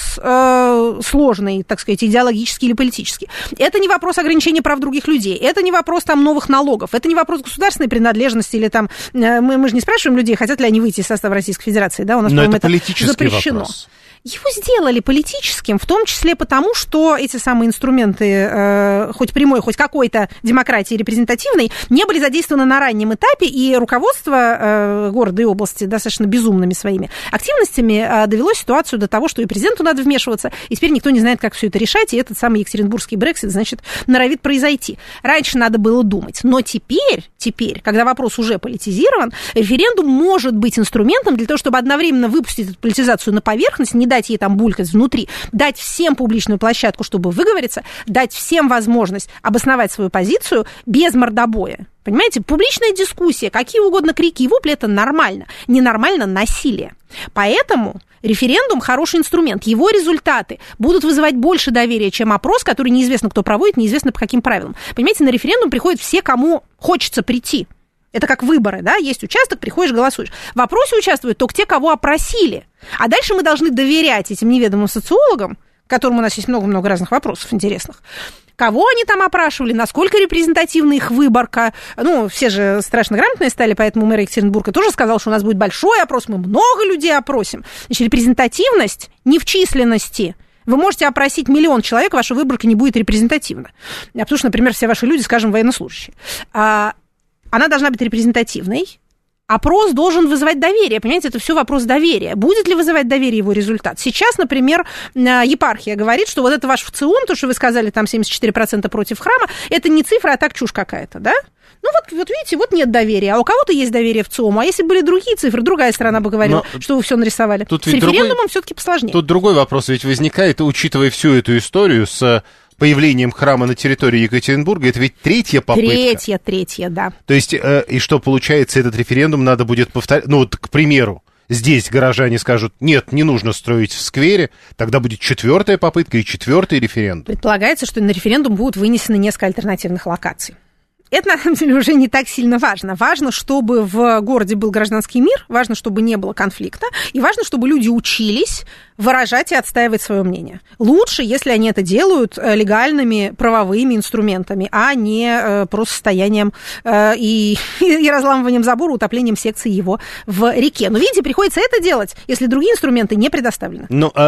сложный, так сказать, идеологический или политический. Это не вопрос ограничения прав других людей. Это не вопрос там новых налогов. Это не вопрос государственной принадлежности или там... Мы же не спрашиваем людей, хотят ли они выйти из состава Российской Федерации, да? У нас, но по-моему, это политический запрещено. Вопрос. Его сделали политическим, в том числе потому, что эти самые инструменты, хоть прямой, хоть какой-то демократии репрезентативной, не были задействованы на раннем этапе, и руководство города и области достаточно безумными своими активностями довело ситуацию до того, что и президенту надо вмешиваться, и теперь никто не знает, как все это решать, и этот самый екатеринбургский Брексит, значит, норовит произойти. Раньше надо было думать, но теперь, когда вопрос уже политизирован, референдум может быть инструментом для того, чтобы одновременно выпустить эту политизацию на поверхность, не дать ей там булькать внутри, дать всем публичную площадку, чтобы выговориться, дать всем возможность обосновать свою позицию без мордобоя. Понимаете, публичная дискуссия, какие угодно крики и вопли, это нормально. Ненормально насилие. Поэтому референдум – хороший инструмент. Его результаты будут вызывать больше доверия, чем опрос, который неизвестно, кто проводит, неизвестно по каким правилам. Понимаете, на референдум приходят все, кому хочется прийти. Это как выборы, да, есть участок, приходишь, голосуешь. В опросе участвуют только те, кого опросили. А дальше мы должны доверять этим неведомым социологам, к которым у нас есть много-много разных вопросов интересных. Кого они там опрашивали, насколько репрезентативна их выборка. Ну, все же страшно грамотные стали, поэтому мэр Екатеринбурга тоже сказал, что у нас будет большой опрос, мы много людей опросим. Значит, репрезентативность не в численности. Вы можете опросить 1 миллион человек, ваша выборка не будет репрезентативна. Потому что, например, все ваши люди, скажем, военнослужащие. Она должна быть репрезентативной. Опрос должен вызывать доверие. Понимаете, это все вопрос доверия. Будет ли вызывать доверие его результат? Сейчас, например, епархия говорит, что вот это ваш ВЦИОМ, то, что вы сказали, там 74% против храма, это не цифра, а так чушь какая-то, да? Ну вот видите, вот нет доверия. А у кого-то есть доверие в ЦИОМу. А если были другие цифры, другая сторона бы говорила, что вы все нарисовали. С референдумом все-таки посложнее. Тут другой вопрос ведь возникает, учитывая всю эту историю с появлением храма на территории Екатеринбурга, это ведь третья попытка. Третья, да. То есть, и что получается, этот референдум надо будет повторять, ну вот, к примеру, здесь горожане скажут, нет, не нужно строить в сквере, тогда будет 4-я попытка и 4-й референдум. Предполагается, что на референдум будут вынесены несколько альтернативных локаций. Это, на самом деле, уже не так сильно важно. Важно, чтобы в городе был гражданский мир, важно, чтобы не было конфликта, и важно, чтобы люди учились выражать и отстаивать свое мнение. Лучше, если они это делают легальными правовыми инструментами, а не просто стоянием и разламыванием забора, утоплением секции его в реке. Но, видите, приходится это делать, если другие инструменты не предоставлены.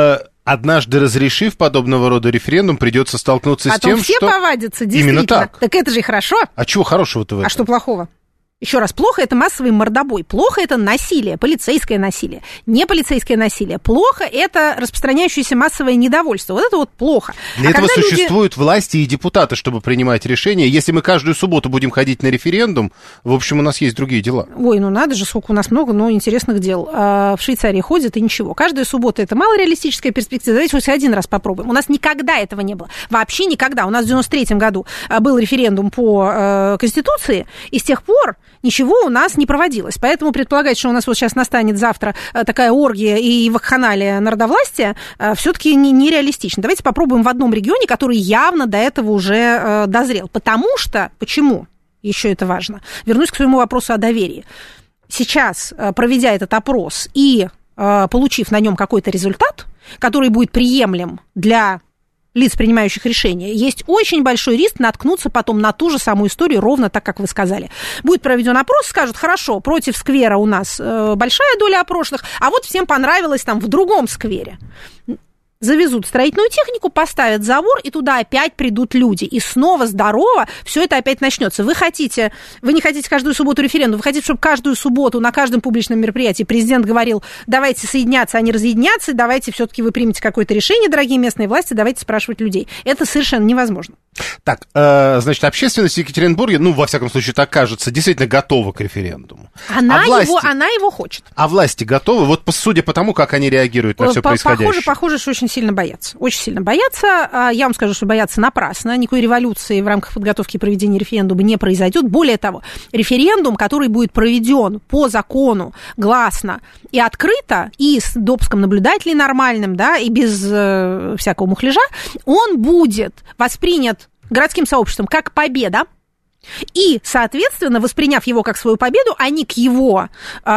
Однажды разрешив подобного рода референдум, придется столкнуться с тем, все что... повадятся, действительно. Именно так. Так это же и хорошо. А чего хорошего-то в этом? А что плохого? Еще раз, плохо это массовый мордобой, плохо это насилие, полицейское насилие, не полицейское насилие, плохо это распространяющееся массовое недовольство, вот это вот плохо. Для этого существуют власти и депутаты, чтобы принимать решения. Если мы каждую субботу будем ходить на референдум, в общем, у нас есть другие дела. Ой, ну надо же, сколько у нас много, интересных дел. В Швейцарии ходят и ничего. Каждая суббота это мало реалистическая перспектива. Давайте хоть один раз попробуем. У нас никогда этого не было. Вообще никогда. У нас в 93-м году был референдум по Конституции, и с тех пор ничего у нас не проводилось. Поэтому предполагать, что у нас вот сейчас настанет завтра такая оргия и вакханалия народовластия, все-таки нереалистично. Давайте попробуем в одном регионе, который явно до этого уже дозрел. Почему? Еще это важно. Вернусь к своему вопросу о доверии. Сейчас, проведя этот опрос и получив на нем какой-то результат, который будет приемлем для лиц, принимающих решения, есть очень большой риск наткнуться потом на ту же самую историю, ровно так, как вы сказали. Будет проведен опрос, скажут, хорошо, против сквера у нас большая доля опрошенных, а вот всем понравилось там в другом сквере. Завезут строительную технику, поставят забор, и туда опять придут люди. И снова здорово все это опять начнется. Вы не хотите каждую субботу референдум, вы хотите, чтобы каждую субботу на каждом публичном мероприятии президент говорил, давайте соединяться, а не разъединяться, давайте все-таки вы примете какое-то решение, дорогие местные власти, давайте спрашивать людей. Это совершенно невозможно. Так, значит, общественность в Екатеринбурге, во всяком случае, так кажется, действительно готова к референдуму. Она его хочет. А власти готовы? Вот судя по тому, как они реагируют на все происходящее. Похоже, что очень сильно боятся. Очень сильно боятся. Я вам скажу, что боятся напрасно. Никакой революции в рамках подготовки и проведения референдума не произойдет. Более того, референдум, который будет проведен по закону, гласно и открыто, и с допуском наблюдателей нормальным, да, и без всякого мухляжа, он будет воспринят городским сообществом как победа. И, соответственно, восприняв его как свою победу, они к его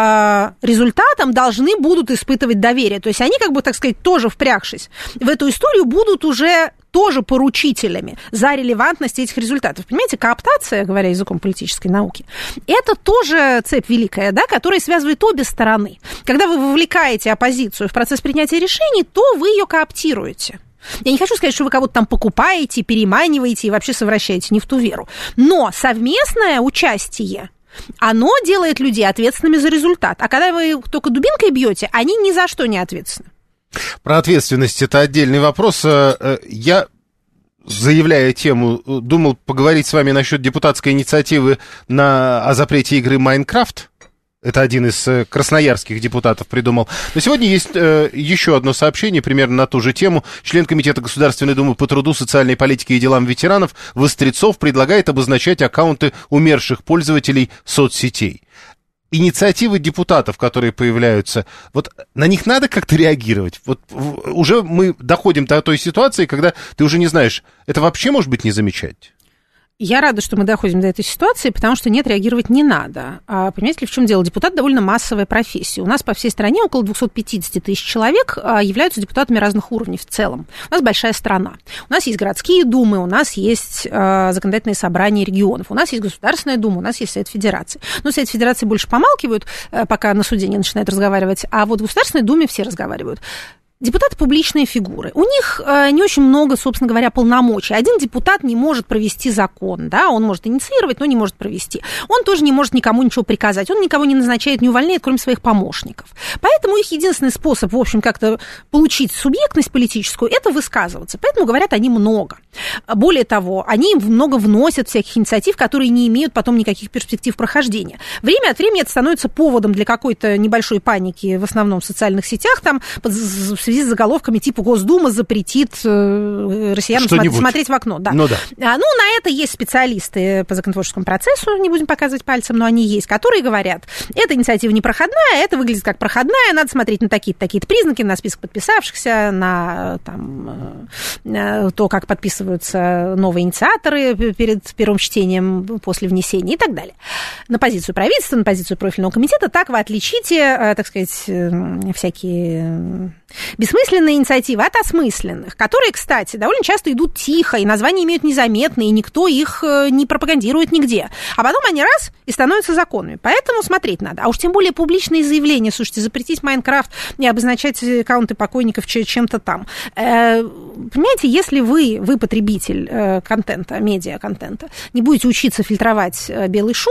результатам должны будут испытывать доверие. То есть они, как бы, так сказать, тоже впрягшись в эту историю, будут уже тоже поручителями за релевантность этих результатов. Понимаете, кооптация, говоря языком политической науки, это тоже цепь великая, да, которая связывает обе стороны. Когда вы вовлекаете оппозицию в процесс принятия решений, то вы ее кооптируете. Я не хочу сказать, что вы кого-то там покупаете, переманиваете и вообще совращаете не в ту веру. Но совместное участие, оно делает людей ответственными за результат. А когда вы только дубинкой бьете, они ни за что не ответственны. Про ответственность это отдельный вопрос. Я, заявляя тему, думал поговорить с вами насчет депутатской инициативы о запрете игры «Майнкрафт». Это один из красноярских депутатов придумал. Но сегодня есть еще одно сообщение примерно на ту же тему. Член Комитета Государственной Думы по труду, социальной политике и делам ветеранов Вострецов предлагает обозначать аккаунты умерших пользователей соцсетей. Инициативы депутатов, которые появляются, вот на них надо как-то реагировать. Вот уже мы доходим до той ситуации, когда ты уже не знаешь, это вообще, может быть, не замечать? Я рада, что мы доходим до этой ситуации, потому что нет, реагировать не надо. Понимаете ли, в чем дело? Депутат довольно массовая профессия. У нас по всей стране около 250 тысяч человек являются депутатами разных уровней в целом. У нас большая страна. У нас есть городские думы, у нас есть законодательные собрания регионов, у нас есть Государственная дума, у нас есть Совет Федерации. Но Совет Федерации больше помалкивают, пока на суде не начинают разговаривать, а вот в Государственной думе все разговаривают. Депутаты – публичные фигуры. У них не очень много, собственно говоря, полномочий. Один депутат не может провести закон, да, он может инициировать, но не может провести. Он тоже не может никому ничего приказать, он никого не назначает, не увольняет, кроме своих помощников. Поэтому их единственный способ, в общем, как-то получить субъектность политическую – это высказываться. Поэтому говорят они много. Более того, они много вносят всяких инициатив, которые не имеют потом никаких перспектив прохождения. Время от времени это становится поводом для какой-то небольшой паники, в основном в социальных сетях, там, в связи с заголовками типа «Госдума запретит россиянам смотреть в окно». Да. Ну, да. На это есть специалисты по законотворческому процессу, не будем показывать пальцем, но они есть, которые говорят, эта инициатива не проходная, это выглядит как проходная, надо смотреть на такие-то признаки, на список подписавшихся, на то, как подписываются новые инициаторы перед первым чтением, после внесения и так далее. На позицию правительства, на позицию профильного комитета, так вы отличите, так сказать, всякие бессмысленные инициативы от осмысленных, которые, кстати, довольно часто идут тихо, и названия имеют незаметные, и никто их не пропагандирует нигде. А потом они раз и становятся законными. Поэтому смотреть надо. А уж тем более публичные заявления, слушайте, запретить Майнкрафт и обозначать аккаунты покойников чем-то там. Понимаете, если вы потребитель контента, медиа-контента, не будете учиться фильтровать белый шум,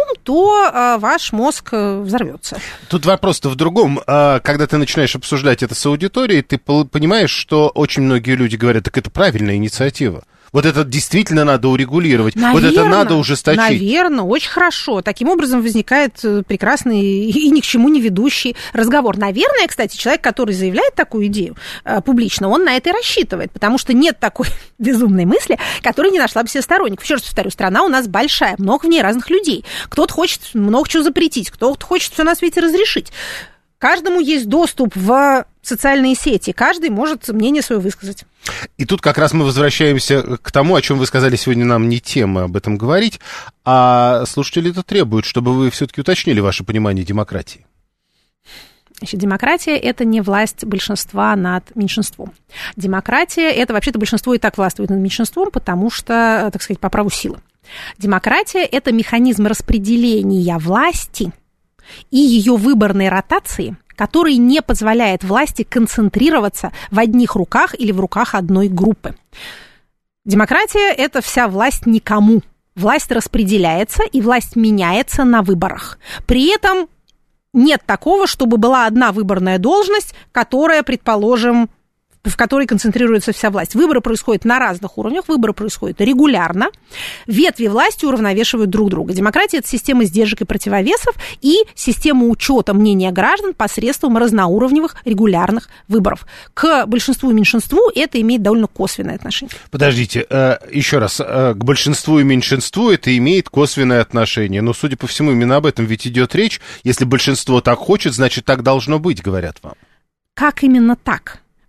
то ваш мозг взорвется. Тут вопрос-то в другом. Когда ты начинаешь обсуждать это с аудиторией, ты понимаешь, что очень многие люди говорят, так это правильная инициатива. Вот это действительно надо урегулировать. Наверное, вот это надо ужесточить. Наверное, очень хорошо. Таким образом возникает прекрасный и ни к чему не ведущий разговор. Наверное, кстати, человек, который заявляет такую идею публично, он на это и рассчитывает, потому что нет такой безумной мысли, которая не нашла бы себе сторонников. Еще раз повторю, страна у нас большая, много в ней разных людей. Кто-то хочет много чего запретить, кто-то хочет все на свете разрешить. Каждому есть доступ в социальные сети, каждый может мнение свое высказать. И тут как раз мы возвращаемся к тому, о чем вы сказали сегодня, нам не тема об этом говорить, а слушатели-то требуют, чтобы вы все-таки уточнили ваше понимание демократии. Значит, демократия – это не власть большинства над меньшинством. Демократия – это вообще-то большинство и так властвует над меньшинством, потому что, так сказать, по праву силы. Демократия – это механизм распределения власти и ее выборной ротации, который не позволяет власти концентрироваться в одних руках или в руках одной группы. Демократия – это вся власть никому. Власть распределяется, и власть меняется на выборах. При этом нет такого, чтобы была одна выборная должность, которая, предположим, в которой концентрируется вся власть. Выборы происходят на разных уровнях, выборы происходят регулярно, ветви власти уравновешивают друг друга. Демократия – это система сдержек и противовесов и система учета мнения граждан посредством разноуровневых регулярных выборов. К большинству и меньшинству это имеет довольно косвенное отношение. Подождите, еще раз, к большинству и меньшинству это имеет косвенное отношение, но, судя по всему, именно об этом ведь идет речь. Если большинство так хочет, значит, так должно быть, говорят вам. Как именно так?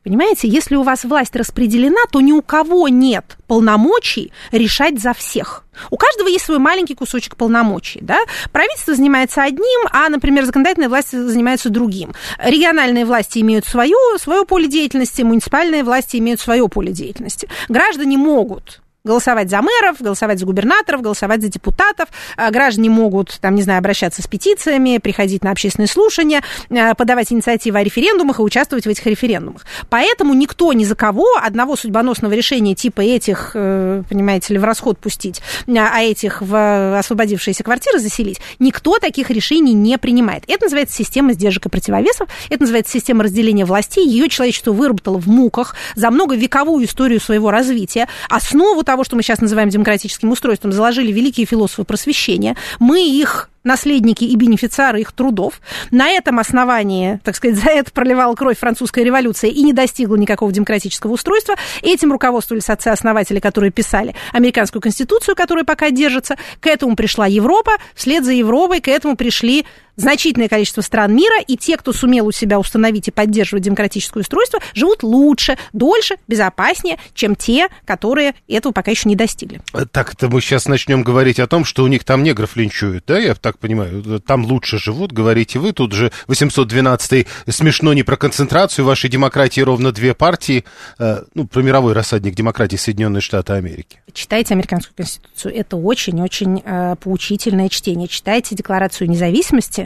Понимаете, если у вас власть распределена, то ни у кого нет полномочий решать за всех. У каждого есть свой маленький кусочек полномочий, да? Правительство занимается одним, а, например, законодательная власть занимается другим. Региональные власти имеют свое поле деятельности, муниципальные власти имеют свое поле деятельности. Граждане могут голосовать за мэров, голосовать за губернаторов, голосовать за депутатов. Граждане могут, там, не знаю, обращаться с петициями, приходить на общественные слушания, подавать инициативы о референдумах и участвовать в этих референдумах. Поэтому никто ни за кого одного судьбоносного решения типа этих, понимаете ли, в расход пустить, а этих в освободившиеся квартиры заселить, никто таких решений не принимает. Это называется система сдержек и противовесов, это называется система разделения властей. Ее человечество выработало в муках за многовековую историю своего развития. Основу того, что мы сейчас называем демократическим устройством, заложили великие философы просвещения. Мы их наследники и бенефициары их трудов. На этом основании, так сказать, за это проливала кровь французская революция и не достигла никакого демократического устройства. Этим руководствовались отцы-основатели, которые писали американскую конституцию, которая пока держится. К этому пришла Европа, вслед за Европой к этому пришли значительное количество стран мира, и те, кто сумел у себя установить и поддерживать демократическое устройство, живут лучше, дольше, безопаснее, чем те, которые этого пока еще не достигли. Так-то мы сейчас начнем говорить о том, что у них там негров линчуют, да, я так понимаю, там лучше живут, говорите вы, тут же 812-й, смешно не про концентрацию, в вашей демократии ровно две партии, про мировой рассадник демократии Соединенные Штаты Америки. Читайте американскую конституцию, это очень-очень поучительное чтение, читайте Декларацию независимости,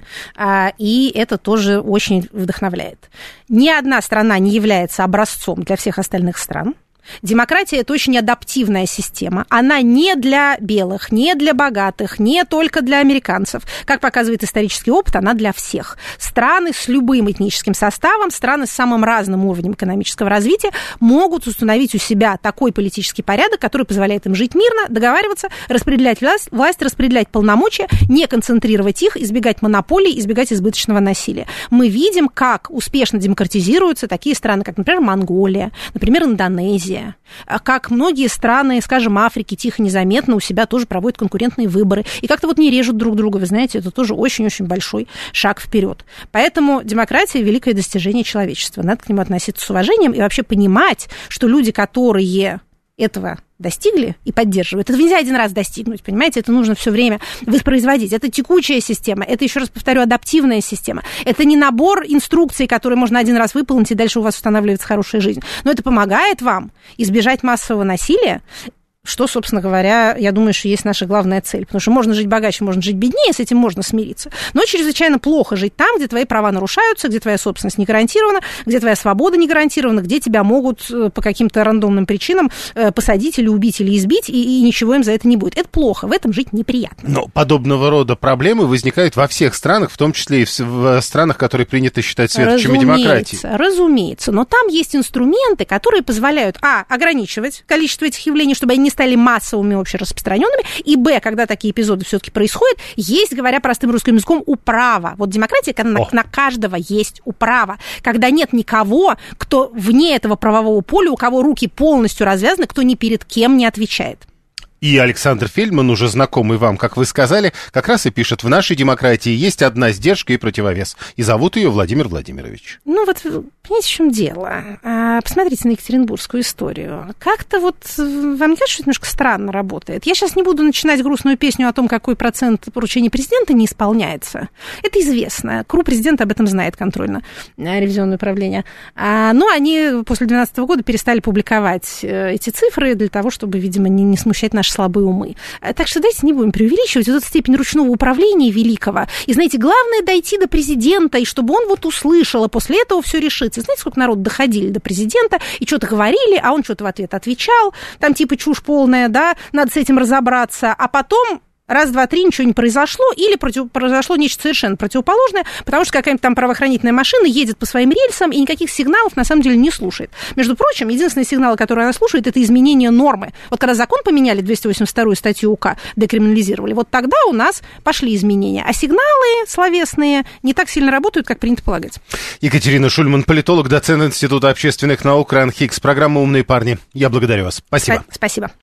и это тоже очень вдохновляет. Ни одна страна не является образцом для всех остальных стран. Демократия – это очень адаптивная система. Она не для белых, не для богатых, не только для американцев. Как показывает исторический опыт, она для всех. Страны с любым этническим составом, страны с самым разным уровнем экономического развития могут установить у себя такой политический порядок, который позволяет им жить мирно, договариваться, распределять власть, распределять полномочия, не концентрировать их, избегать монополий, избегать избыточного насилия. Мы видим, как успешно демократизируются такие страны, как, например, Монголия, например, Индонезия, как многие страны, скажем, Африки тихо, незаметно у себя тоже проводят конкурентные выборы. И как-то вот не режут друг друга, вы знаете, это тоже очень-очень большой шаг вперед. Поэтому демократия – великое достижение человечества. Надо к нему относиться с уважением и вообще понимать, что люди, которые этого достигли и поддерживают. Это нельзя один раз достигнуть, понимаете? Это нужно все время воспроизводить. Это текучая система, это, еще раз повторю, адаптивная система. Это не набор инструкций, которые можно один раз выполнить, и дальше у вас устанавливается хорошая жизнь. Но это помогает вам избежать массового насилия, что, собственно говоря, я думаю, что есть наша главная цель. Потому что можно жить богаче, можно жить беднее, с этим можно смириться. Но чрезвычайно плохо жить там, где твои права нарушаются, где твоя собственность не гарантирована, где твоя свобода не гарантирована, где тебя могут по каким-то рандомным причинам посадить или убить, или избить, и ничего им за это не будет. Это плохо, в этом жить неприятно. Но подобного рода проблемы возникают во всех странах, в том числе и в странах, которые принято считать светочами демократии. Разумеется, но там есть инструменты, которые позволяют, ограничивать количество этих явлений, чтобы они не стали массовыми, общераспространенными, и, когда такие эпизоды все-таки происходят, есть, говоря простым русским языком, управа. Вот демократия, когда на каждого есть управа, когда нет никого, кто вне этого правового поля, у кого руки полностью развязаны, кто ни перед кем не отвечает. И Александр Фельдман, уже знакомый вам, как вы сказали, как раз и пишет: в нашей демократии есть одна сдержка и противовес. И зовут ее Владимир Владимирович. Понимаете, в чем дело? Посмотрите на екатеринбургскую историю. Как-то вам не кажется, что это немножко странно работает? Я сейчас не буду начинать грустную песню о том, какой процент поручений президента не исполняется. Это известно. КРУ президента об этом знает, контрольно-ревизионное управление. Но они после 2012 года перестали публиковать эти цифры для того, чтобы, видимо, не смущать наши слабые умы. Так что давайте не будем преувеличивать вот эту степень ручного управления великого. И, знаете, главное дойти до президента, и чтобы он услышал, а после этого все решится. Знаете, сколько народ доходили до президента и что-то говорили, а он что-то в ответ отвечал, там типа чушь полная, да, надо с этим разобраться, а потом раз, два, три, ничего не произошло, или произошло нечто совершенно противоположное, потому что какая-нибудь там правоохранительная машина едет по своим рельсам и никаких сигналов на самом деле не слушает. Между прочим, единственный сигнал, который она слушает, это изменение нормы. Вот когда закон поменяли, 282-ю статью УК декриминализировали, вот тогда у нас пошли изменения. А сигналы словесные не так сильно работают, как принято полагать. Екатерина Шульман, политолог, доцент Института общественных наук РАН Хикс. Программа «Умные парни». Я благодарю вас. Спасибо. Спасибо.